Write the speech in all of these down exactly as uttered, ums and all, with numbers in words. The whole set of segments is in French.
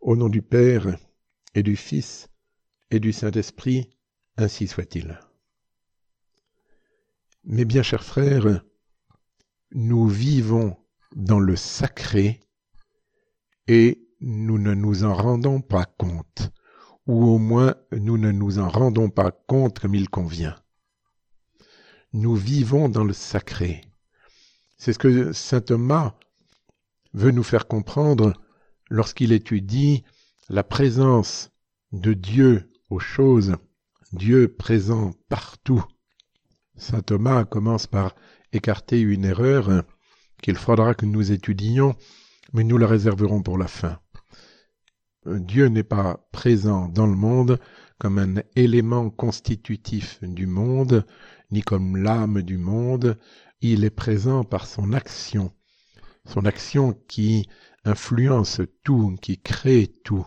Au nom du Père et du Fils et du Saint-Esprit, ainsi soit-il. Mes bien chers frères, nous vivons dans le sacré et nous ne nous en rendons pas compte, ou au moins nous ne nous en rendons pas compte comme il convient. Nous vivons dans le sacré. C'est ce que saint Thomas veut nous faire comprendre lorsqu'il étudie la présence de Dieu aux choses, Dieu présent partout. Saint Thomas commence par écarter une erreur qu'il faudra que nous étudions, mais nous la réserverons pour la fin. Dieu n'est pas présent dans le monde comme un élément constitutif du monde, ni comme l'âme du monde. Il est présent par son action, son action qui influence tout, qui crée tout.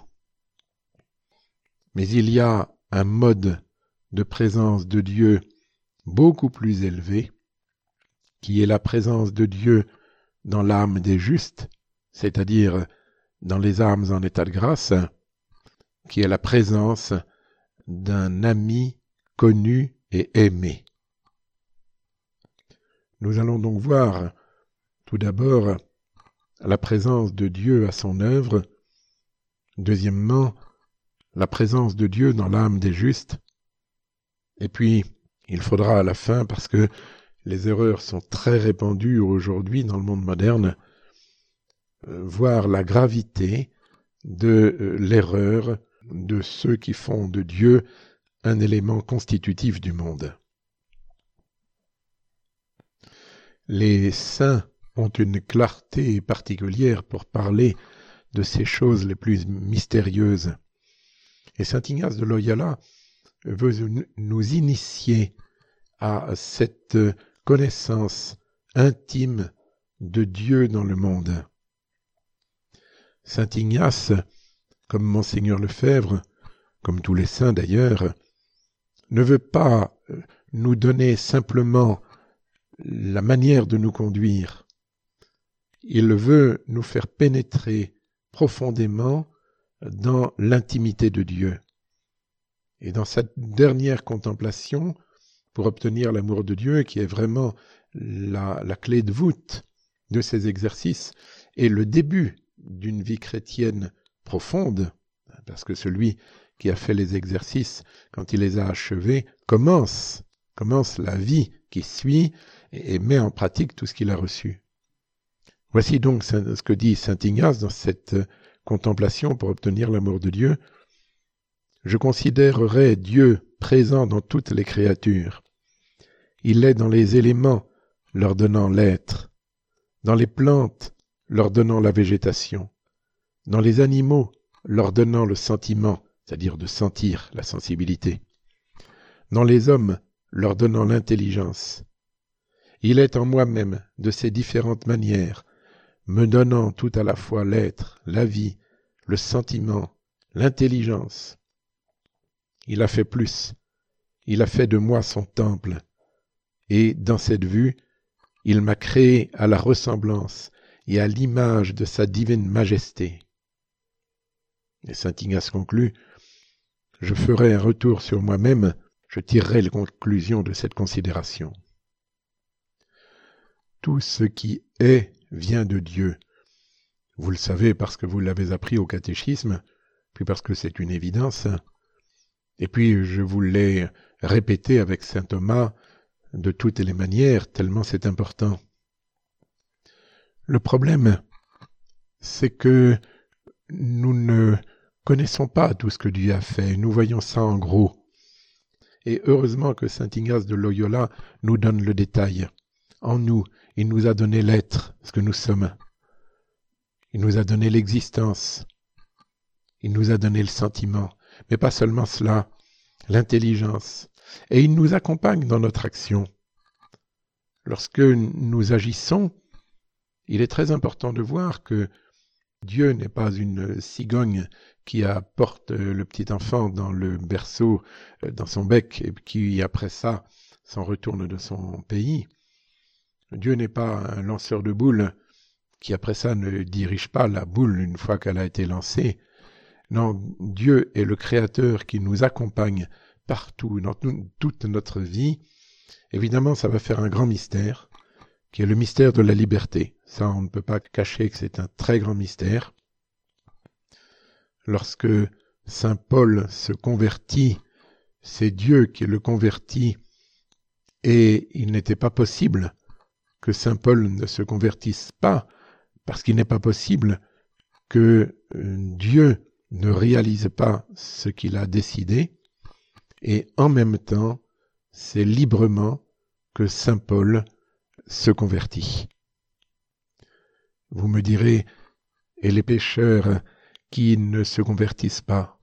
Mais il y a un mode de présence de Dieu beaucoup plus élevé, qui est la présence de Dieu dans l'âme des justes, c'est-à-dire dans les âmes en état de grâce, qui est la présence d'un ami connu et aimé. Nous allons donc voir tout d'abord la présence de Dieu à son œuvre, deuxièmement, la présence de Dieu dans l'âme des justes, et puis il faudra à la fin, parce que les erreurs sont très répandues aujourd'hui dans le monde moderne, euh, voir la gravité de euh, l'erreur de ceux qui font de Dieu un élément constitutif du monde. Les saints ont une clarté particulière pour parler de ces choses les plus mystérieuses. Et saint Ignace de Loyola veut nous initier à cette connaissance intime de Dieu dans le monde. Saint Ignace, comme Monseigneur Lefebvre, comme tous les saints d'ailleurs, ne veut pas nous donner simplement la manière de nous conduire. Il veut nous faire pénétrer profondément dans l'intimité de Dieu. Et dans cette dernière contemplation, pour obtenir l'amour de Dieu, qui est vraiment la, la clé de voûte de ces exercices, et le début d'une vie chrétienne profonde, parce que celui qui a fait les exercices, quand il les a achevés, commence, commence la vie qui suit et, et met en pratique tout ce qu'il a reçu. Voici donc ce que dit saint Ignace dans cette contemplation pour obtenir l'amour de Dieu. Je considérerais Dieu présent dans toutes les créatures. Il est dans les éléments, leur donnant l'être, dans les plantes, leur donnant la végétation, dans les animaux, leur donnant le sentiment, c'est-à-dire de sentir la sensibilité, dans les hommes, leur donnant l'intelligence. Il est en moi-même de ces différentes manières, me donnant tout à la fois l'être, la vie, le sentiment, l'intelligence. Il a fait plus, il a fait de moi son temple, et dans cette vue, il m'a créé à la ressemblance et à l'image de sa divine majesté. Et saint Ignace conclut, je ferai un retour sur moi-même, je tirerai les conclusions de cette considération. Tout ce qui est vient de Dieu. Vous le savez parce que vous l'avez appris au catéchisme, puis parce que c'est une évidence. Et puis je vous l'ai répété avec saint Thomas de toutes les manières, tellement c'est important. Le problème, c'est que nous ne connaissons pas tout ce que Dieu a fait, nous voyons ça en gros. Et heureusement que saint Ignace de Loyola nous donne le détail. En nous, il nous a donné l'être, ce que nous sommes. Il nous a donné l'existence. Il nous a donné le sentiment. Mais pas seulement cela, l'intelligence. Et il nous accompagne dans notre action. Lorsque nous agissons, il est très important de voir que Dieu n'est pas une cigogne qui apporte le petit enfant dans le berceau, dans son bec, et qui, après ça, s'en retourne de son pays. Dieu n'est pas un lanceur de boules qui, après ça, ne dirige pas la boule une fois qu'elle a été lancée. Non, Dieu est le Créateur qui nous accompagne partout, dans tout, toute notre vie. Évidemment, ça va faire un grand mystère, qui est le mystère de la liberté. Ça, on ne peut pas cacher que c'est un très grand mystère. Lorsque saint Paul se convertit, c'est Dieu qui le convertit, et il n'était pas possible que saint Paul ne se convertisse pas, parce qu'il n'est pas possible que Dieu ne réalise pas ce qu'il a décidé, et en même temps, c'est librement que saint Paul se convertit. Vous me direz, et les pécheurs qui ne se convertissent pas?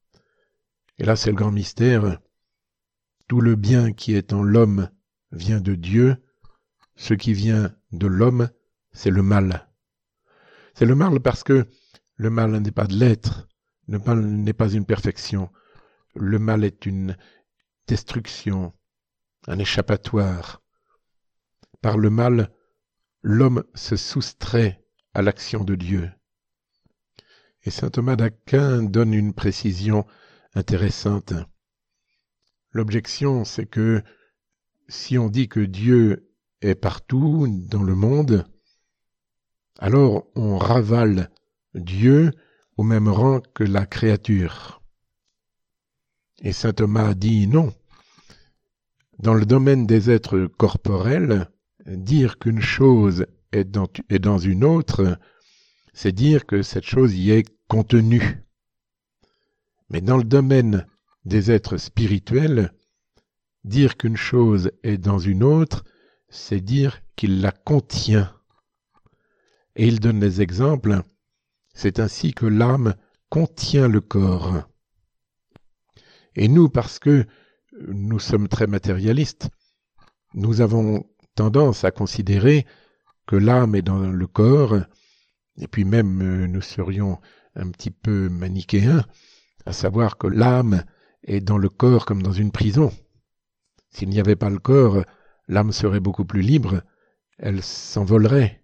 Et là, c'est le grand mystère. Tout le bien qui est en l'homme vient de Dieu. Ce qui vient de l'homme, c'est le mal. C'est le mal parce que le mal n'est pas de l'être. Le mal n'est pas une perfection. Le mal est une destruction, un échappatoire. Par le mal, l'homme se soustrait à l'action de Dieu. Et saint Thomas d'Aquin donne une précision intéressante. L'objection, c'est que si on dit que Dieu est partout dans le monde, alors on ravale Dieu au même rang que la créature. Et saint Thomas dit non. Dans le domaine des êtres corporels, dire qu'une chose est dans, est dans une autre, c'est dire que cette chose y est contenue. Mais dans le domaine des êtres spirituels, dire qu'une chose est dans une autre, c'est dire qu'il la contient. Et il donne des exemples. C'est ainsi que l'âme contient le corps. Et nous, parce que nous sommes très matérialistes, nous avons tendance à considérer que l'âme est dans le corps, et puis même euh, nous serions un petit peu manichéens, à savoir que l'âme est dans le corps comme dans une prison. S'il n'y avait pas le corps, l'âme serait beaucoup plus libre, elle s'envolerait.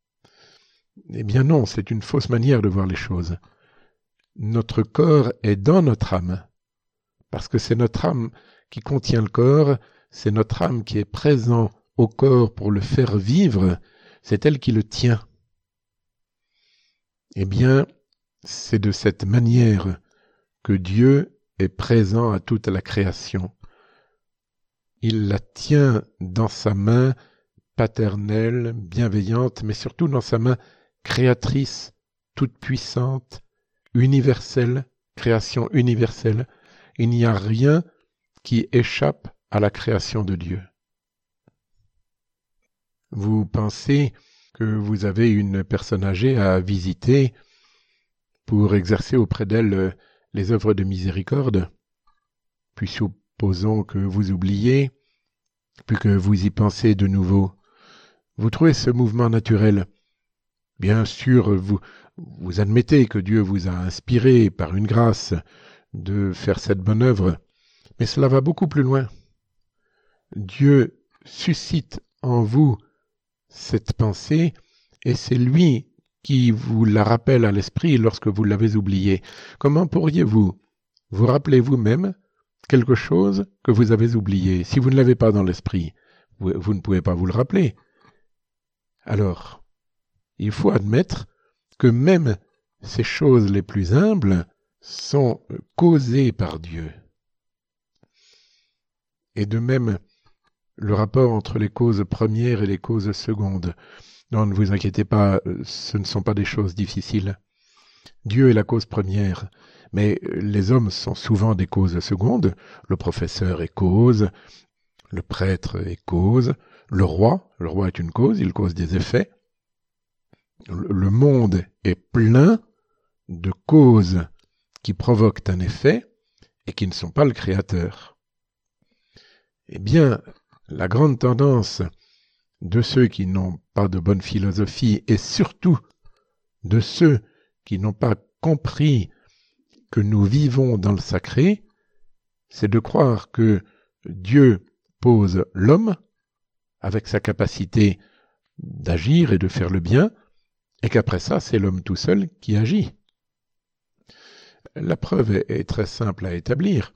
Eh bien non, c'est une fausse manière de voir les choses. Notre corps est dans notre âme, parce que c'est notre âme qui contient le corps, c'est notre âme qui est présente au corps pour le faire vivre, c'est elle qui le tient. Eh bien, c'est de cette manière que Dieu est présent à toute la création. Il la tient dans sa main paternelle, bienveillante, mais surtout dans sa main créatrice, toute puissante, universelle, création universelle. Il n'y a rien qui échappe à la création de Dieu. Vous pensez que vous avez une personne âgée à visiter pour exercer auprès d'elle les œuvres de miséricorde, puis supposons que vous oubliez, puis que vous y pensez de nouveau. Vous trouvez ce mouvement naturel. Bien sûr, vous, vous admettez que Dieu vous a inspiré par une grâce de faire cette bonne œuvre, mais cela va beaucoup plus loin. Dieu suscite en vous cette pensée, et c'est lui qui vous la rappelle à l'esprit lorsque vous l'avez oubliée. Comment pourriez-vous vous rappeler vous-même quelque chose que vous avez oublié? Si vous ne l'avez pas dans l'esprit, vous, vous ne pouvez pas vous le rappeler. Alors, il faut admettre que même ces choses les plus humbles sont causées par Dieu. Et de même, le rapport entre les causes premières et les causes secondes. Non, ne vous inquiétez pas, ce ne sont pas des choses difficiles. Dieu est la cause première, mais les hommes sont souvent des causes secondes. Le professeur est cause, le prêtre est cause, le roi, le roi est une cause, il cause des effets. Le monde est plein de causes qui provoquent un effet et qui ne sont pas le créateur. Eh bien, la grande tendance de ceux qui n'ont pas de bonne philosophie et surtout de ceux qui n'ont pas compris que nous vivons dans le sacré, c'est de croire que Dieu pose l'homme avec sa capacité d'agir et de faire le bien, et qu'après ça, c'est l'homme tout seul qui agit. La preuve est, est très simple à établir.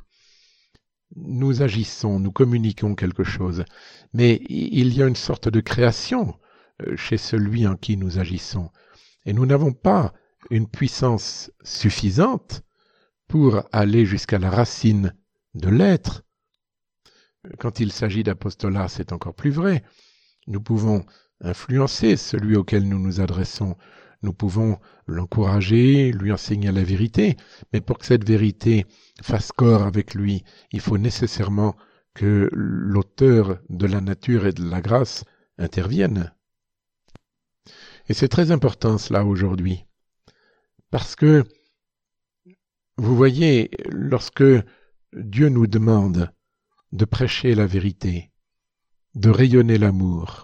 Nous agissons, nous communiquons quelque chose, mais il y a une sorte de création chez celui en qui nous agissons. Et nous n'avons pas une puissance suffisante pour aller jusqu'à la racine de l'être. Quand il s'agit d'apostolat, c'est encore plus vrai. Nous pouvons influencer celui auquel nous nous adressons. Nous pouvons l'encourager, lui enseigner la vérité. Mais pour que cette vérité fasse corps avec lui, il faut nécessairement que l'auteur de la nature et de la grâce intervienne. Et c'est très important cela aujourd'hui. Parce que, vous voyez, lorsque Dieu nous demande de prêcher la vérité, de rayonner l'amour,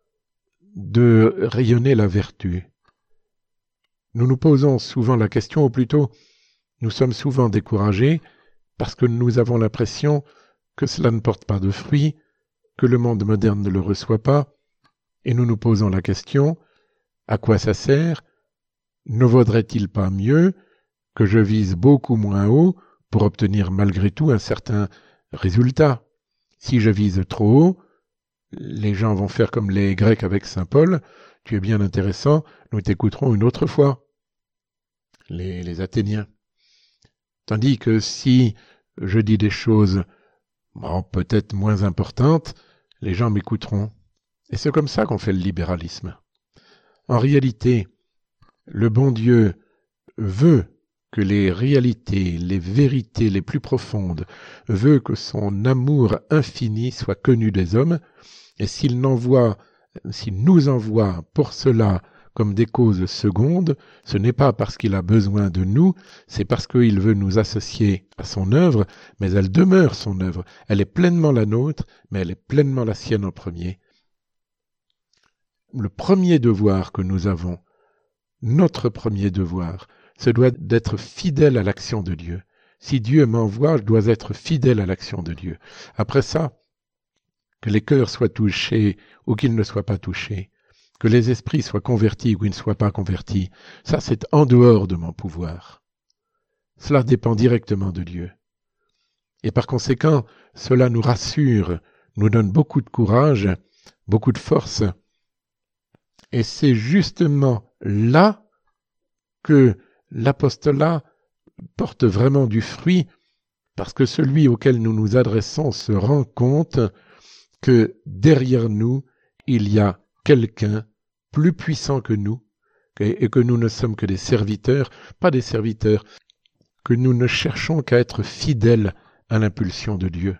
de rayonner la vertu, nous nous posons souvent la question, ou plutôt, nous sommes souvent découragés parce que nous avons l'impression que cela ne porte pas de fruits, que le monde moderne ne le reçoit pas, et nous nous posons la question, à quoi ça sert? Ne vaudrait-il pas mieux que je vise beaucoup moins haut pour obtenir malgré tout un certain résultat? Si je vise trop haut, les gens vont faire comme les Grecs avec saint Paul. Tu es bien intéressant, nous t'écouterons une autre fois. Les, les Athéniens. Tandis que si je dis des choses bon, peut-être moins importantes, les gens m'écouteront. Et c'est comme ça qu'on fait le libéralisme. En réalité, le bon Dieu veut que les réalités, les vérités les plus profondes, veut que son amour infini soit connu des hommes, et s'il n'envoie, s'il nous envoie pour cela comme des causes secondes, ce n'est pas parce qu'il a besoin de nous, c'est parce qu'il veut nous associer à son œuvre, mais elle demeure son œuvre. Elle est pleinement la nôtre, mais elle est pleinement la sienne en premier. Le premier devoir que nous avons, notre premier devoir, ce doit d'être fidèle à l'action de Dieu. Si Dieu m'envoie, je dois être fidèle à l'action de Dieu. Après ça, que les cœurs soient touchés ou qu'ils ne soient pas touchés, que les esprits soient convertis ou ils ne soient pas convertis, ça c'est en dehors de mon pouvoir. Cela dépend directement de Dieu. Et par conséquent, cela nous rassure, nous donne beaucoup de courage, beaucoup de force. Et c'est justement là que l'apostolat porte vraiment du fruit, parce que celui auquel nous nous adressons se rend compte que derrière nous, il y a quelqu'un plus puissant que nous, et que nous ne sommes que des serviteurs, pas des serviteurs, que nous ne cherchons qu'à être fidèles à l'impulsion de Dieu.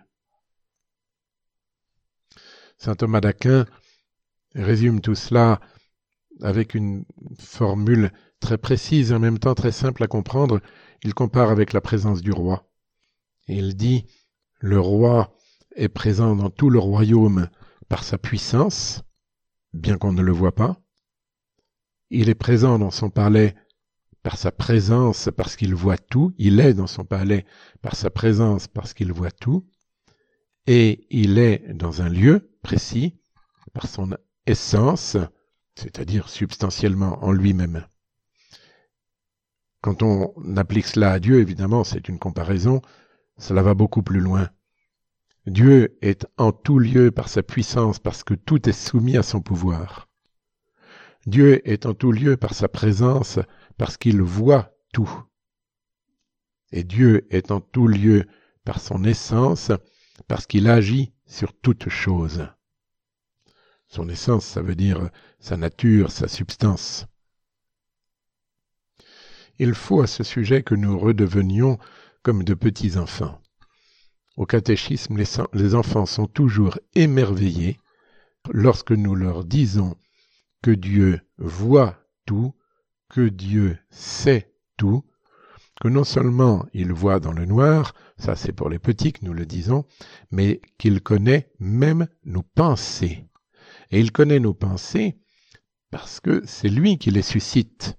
Saint Thomas d'Aquin résume tout cela avec une formule très précise et en même temps très simple à comprendre. Il compare avec la présence du roi. Et il dit, le roi est présent dans tout le royaume par sa puissance, bien qu'on ne le voit pas. Il est présent dans son palais par sa présence, parce qu'il voit tout. Il est dans son palais par sa présence, parce qu'il voit tout. Et il est dans un lieu précis, par son essence, c'est-à-dire substantiellement en lui-même. Quand on applique cela à Dieu, évidemment, c'est une comparaison, cela va beaucoup plus loin. Dieu est en tout lieu par sa puissance, parce que tout est soumis à son pouvoir. Dieu est en tout lieu par sa présence, parce qu'il voit tout. Et Dieu est en tout lieu par son essence, parce qu'il agit sur toute chose. Son essence, ça veut dire sa nature, sa substance. Il faut à ce sujet que nous redevenions comme de petits enfants. Au catéchisme, les, les enfants sont toujours émerveillés lorsque nous leur disons que Dieu voit tout, que Dieu sait tout, que non seulement il voit dans le noir, ça c'est pour les petits que nous le disons, mais qu'il connaît même nos pensées. Et il connaît nos pensées parce que c'est lui qui les suscite.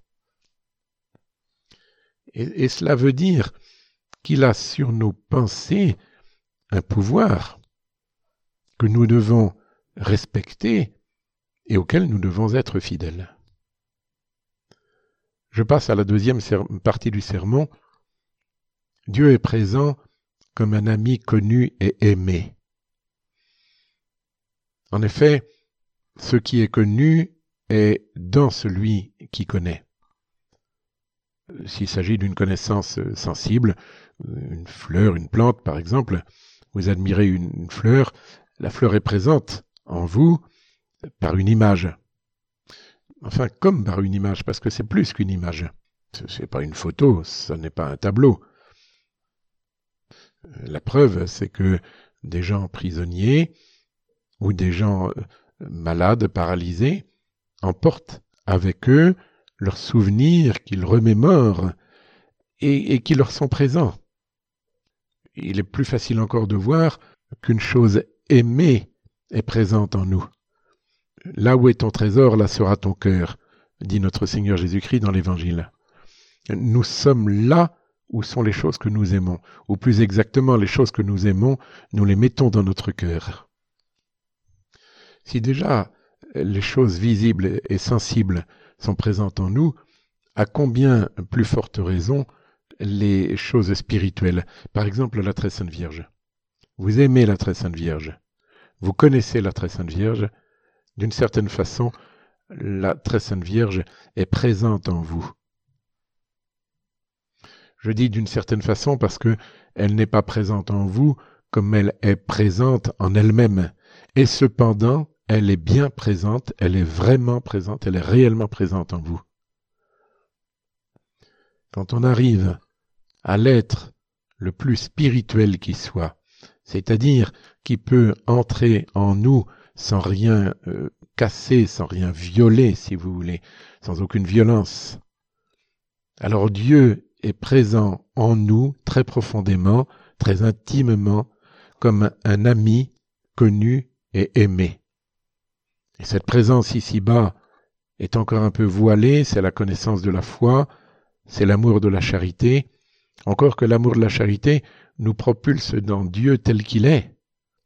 Et, et cela veut dire qu'il a sur nos pensées un pouvoir que nous devons respecter et auquel nous devons être fidèles. Je passe à la deuxième ser- partie du sermon Dieu est présent comme un ami connu et aimé. En effet, ce qui est connu est dans celui qui connaît. S'il s'agit d'une connaissance sensible, une fleur, une plante par exemple, vous admirez une fleur, la fleur est présente en vous par une image. Enfin, comme par une image, parce que c'est plus qu'une image. Ce n'est pas une photo, ce n'est pas un tableau. La preuve, c'est que des gens prisonniers ou des gens malades, paralysés, emportent avec eux leurs souvenirs qu'ils remémorent et, et qui leur sont présents. Il est plus facile encore de voir qu'une chose aimée est présente en nous. Là où est ton trésor, là sera ton cœur, dit notre Seigneur Jésus-Christ dans l'Évangile. Nous sommes là où sont les choses que nous aimons, ou plus exactement les choses que nous aimons, nous les mettons dans notre cœur. Si déjà les choses visibles et sensibles sont présentes en nous, à combien plus forte raison les choses spirituelles, par exemple la Très Sainte Vierge. Vous aimez la Très Sainte Vierge, vous connaissez la Très Sainte Vierge, d'une certaine façon, la Très Sainte Vierge est présente en vous. Je dis d'une certaine façon parce que elle n'est pas présente en vous comme elle est présente en elle-même. Et cependant, elle est bien présente, elle est vraiment présente, elle est réellement présente en vous. Quand on arrive à l'être le plus spirituel qui soit, c'est-à-dire qui peut entrer en nous sans rien euh, casser, sans rien violer, si vous voulez, sans aucune violence, alors Dieu est présent en nous très profondément, très intimement, comme un ami connu et aimé. Et cette présence ici-bas est encore un peu voilée, c'est la connaissance de la foi, c'est l'amour de la charité, encore que l'amour de la charité nous propulse dans Dieu tel qu'il est.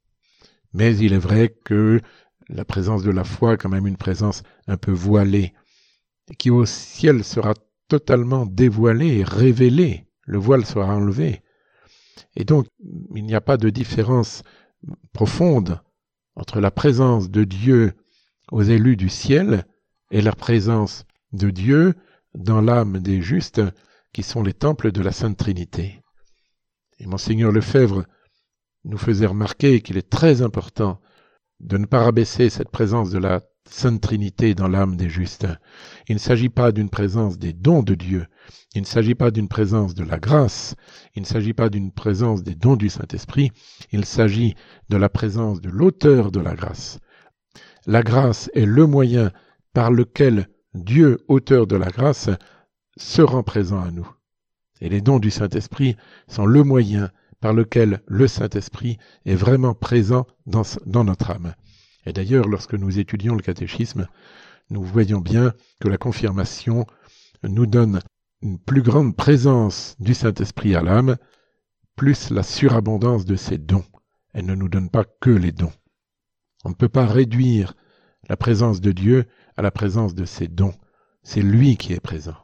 Mais il est vrai que la présence de la foi est quand même une présence un peu voilée, qui au ciel sera totalement dévoilée et révélée, le voile sera enlevé. Et donc, il n'y a pas de différence profonde entre la présence de Dieu aux élus du ciel et la présence de Dieu dans l'âme des justes, qui sont les temples de la Sainte Trinité. Et Monseigneur Lefebvre nous faisait remarquer qu'il est très important de ne pas rabaisser cette présence de la Sainte Trinité dans l'âme des justes. Il ne s'agit pas d'une présence des dons de Dieu, il ne s'agit pas d'une présence de la grâce, il ne s'agit pas d'une présence des dons du Saint-Esprit, il s'agit de la présence de l'auteur de la grâce. La grâce est le moyen par lequel Dieu, auteur de la grâce, se rend présent à nous. Et les dons du Saint-Esprit sont le moyen par lequel le Saint-Esprit est vraiment présent dans, dans notre âme. Et d'ailleurs, lorsque nous étudions le catéchisme, nous voyons bien que la confirmation nous donne une plus grande présence du Saint-Esprit à l'âme, plus la surabondance de ses dons. Elle ne nous donne pas que les dons. On ne peut pas réduire la présence de Dieu à la présence de ses dons. C'est lui qui est présent.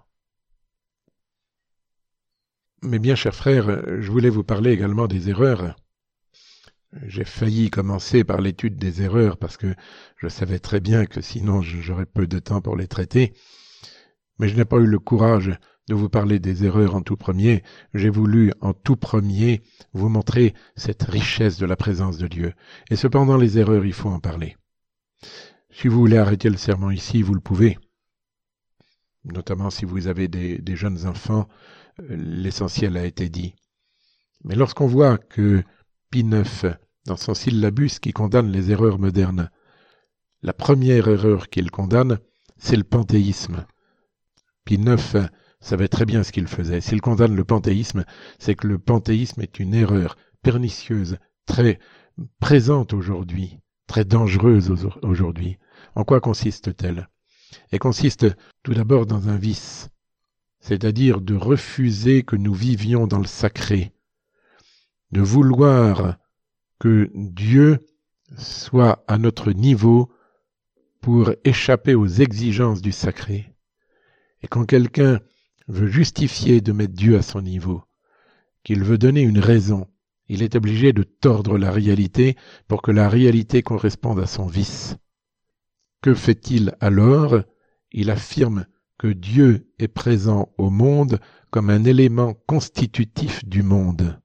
Mais bien, chers frères, je voulais vous parler également des erreurs. J'ai failli commencer par l'étude des erreurs parce que je savais très bien que sinon j'aurais peu de temps pour les traiter. Mais je n'ai pas eu le courage de vous parler des erreurs en tout premier. J'ai voulu en tout premier vous montrer cette richesse de la présence de Dieu. Et cependant, les erreurs, il faut en parler. Si vous voulez arrêter le sermon ici, vous le pouvez. Notamment si vous avez des, des jeunes enfants, l'essentiel a été dit. Mais lorsqu'on voit que Pie neuf, dans son syllabus qui condamne les erreurs modernes, la première erreur qu'il condamne, c'est le panthéisme. Pie neuf savait très bien ce qu'il faisait. S'il condamne le panthéisme, c'est que le panthéisme est une erreur pernicieuse, très présente aujourd'hui, très dangereuse aujourd'hui. En quoi consiste-t-elle ? Elle consiste tout d'abord dans un vice, c'est-à-dire de refuser que nous vivions dans le sacré, de vouloir que Dieu soit à notre niveau pour échapper aux exigences du sacré. Et quand quelqu'un veut justifier de mettre Dieu à son niveau, qu'il veut donner une raison. Il est obligé de tordre la réalité pour que la réalité corresponde à son vice. Que fait-il alors? Il affirme que Dieu est présent au monde comme un élément constitutif du monde.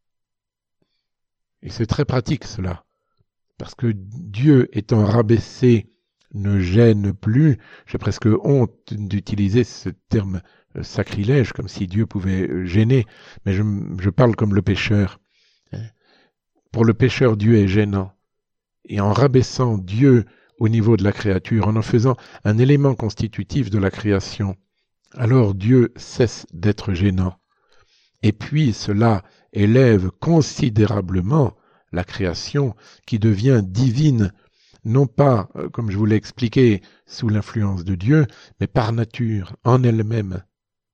Et c'est très pratique cela, parce que Dieu étant rabaissé ne gêne plus. J'ai presque honte d'utiliser ce terme sacrilège, comme si Dieu pouvait gêner, mais je, je parle comme le pécheur. Pour le pécheur, Dieu est gênant. Et en rabaissant Dieu au niveau de la créature, en en faisant un élément constitutif de la création, alors Dieu cesse d'être gênant. Et puis cela élève considérablement la création qui devient divine, non pas, comme je vous l'ai expliqué, sous l'influence de Dieu, mais par nature, en elle-même.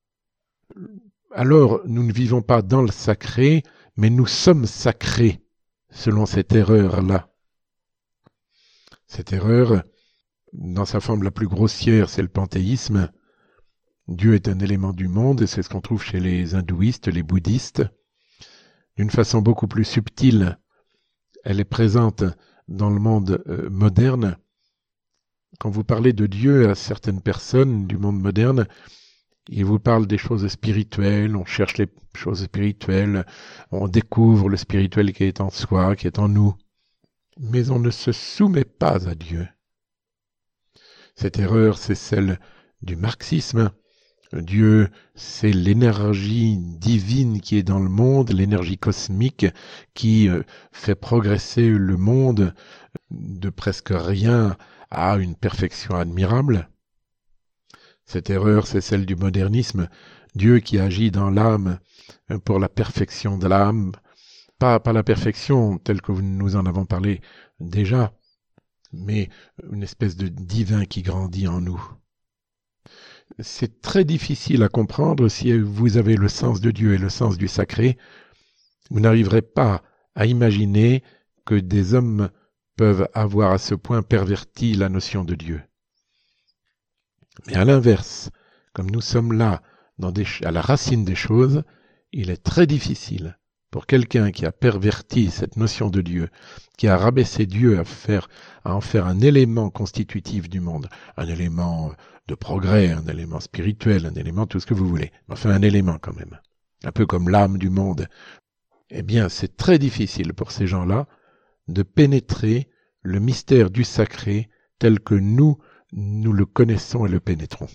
Alors nous ne vivons pas dans le sacré, mais nous sommes sacrés, selon cette erreur-là. Cette erreur, dans sa forme la plus grossière, c'est le panthéisme. Dieu est un élément du monde, et c'est ce qu'on trouve chez les hindouistes, les bouddhistes. D'une façon beaucoup plus subtile, elle est présente dans le monde euh, moderne. Quand vous parlez de Dieu à certaines personnes du monde moderne, ils vous parlent des choses spirituelles, on cherche les choses spirituelles, on découvre le spirituel qui est en soi, qui est en nous. Mais on ne se soumet pas à Dieu. Cette erreur, c'est celle du marxisme. Dieu, c'est l'énergie divine qui est dans le monde, l'énergie cosmique qui fait progresser le monde de presque rien à une perfection admirable. Cette erreur, c'est celle du modernisme. Dieu qui agit dans l'âme pour la perfection de l'âme, pas, pas la perfection telle que nous en avons parlé déjà, mais une espèce de divin qui grandit en nous. C'est très difficile à comprendre si vous avez le sens de Dieu et le sens du sacré. Vous n'arriverez pas à imaginer que des hommes peuvent avoir à ce point perverti la notion de Dieu. Mais à l'inverse, comme nous sommes là, dans des, à la racine des choses, il est très difficile pour quelqu'un qui a perverti cette notion de Dieu, qui a rabaissé Dieu à, faire, à en faire un élément constitutif du monde, un élément de progrès, un élément spirituel, un élément tout ce que vous voulez, enfin un élément quand même, un peu comme l'âme du monde. Eh bien, c'est très difficile pour ces gens-là de pénétrer le mystère du sacré tel que nous, nous le connaissons et le pénétrons.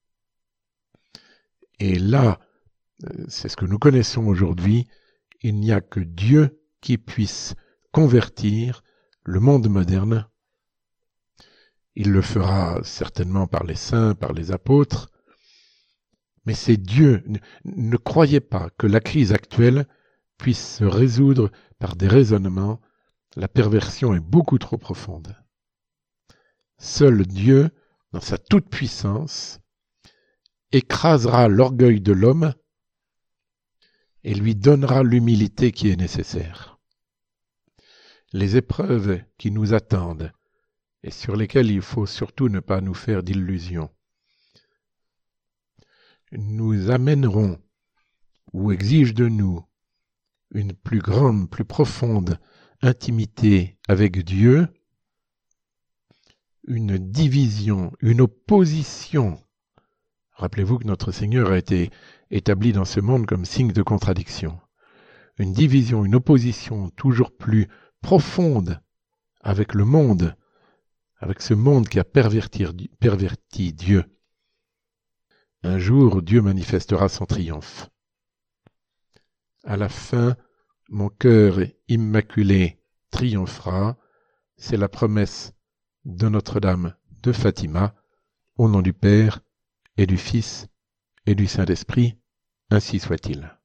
Et là, c'est ce que nous connaissons aujourd'hui, il n'y a que Dieu qui puisse convertir le monde moderne. Il le fera certainement par les saints, par les apôtres, mais c'est Dieu. Ne, ne croyez pas que la crise actuelle puisse se résoudre par des raisonnements. La perversion est beaucoup trop profonde. Seul Dieu, dans sa toute-puissance, écrasera l'orgueil de l'homme et lui donnera l'humilité qui est nécessaire. Les épreuves qui nous attendent et sur lesquelles il faut surtout ne pas nous faire d'illusions, nous amèneront ou exigent de nous une plus grande, plus profonde intimité avec Dieu, une division, une opposition. Rappelez-vous que notre Seigneur a été établi dans ce monde comme signe de contradiction. Une division, une opposition toujours plus profonde avec le monde, avec ce monde qui a perverti, perverti Dieu. Un jour, Dieu manifestera son triomphe. À la fin, mon cœur immaculé triomphera. C'est la promesse de Notre-Dame de Fatima, au nom du Père et du Fils et du Saint-Esprit, ainsi soit-il.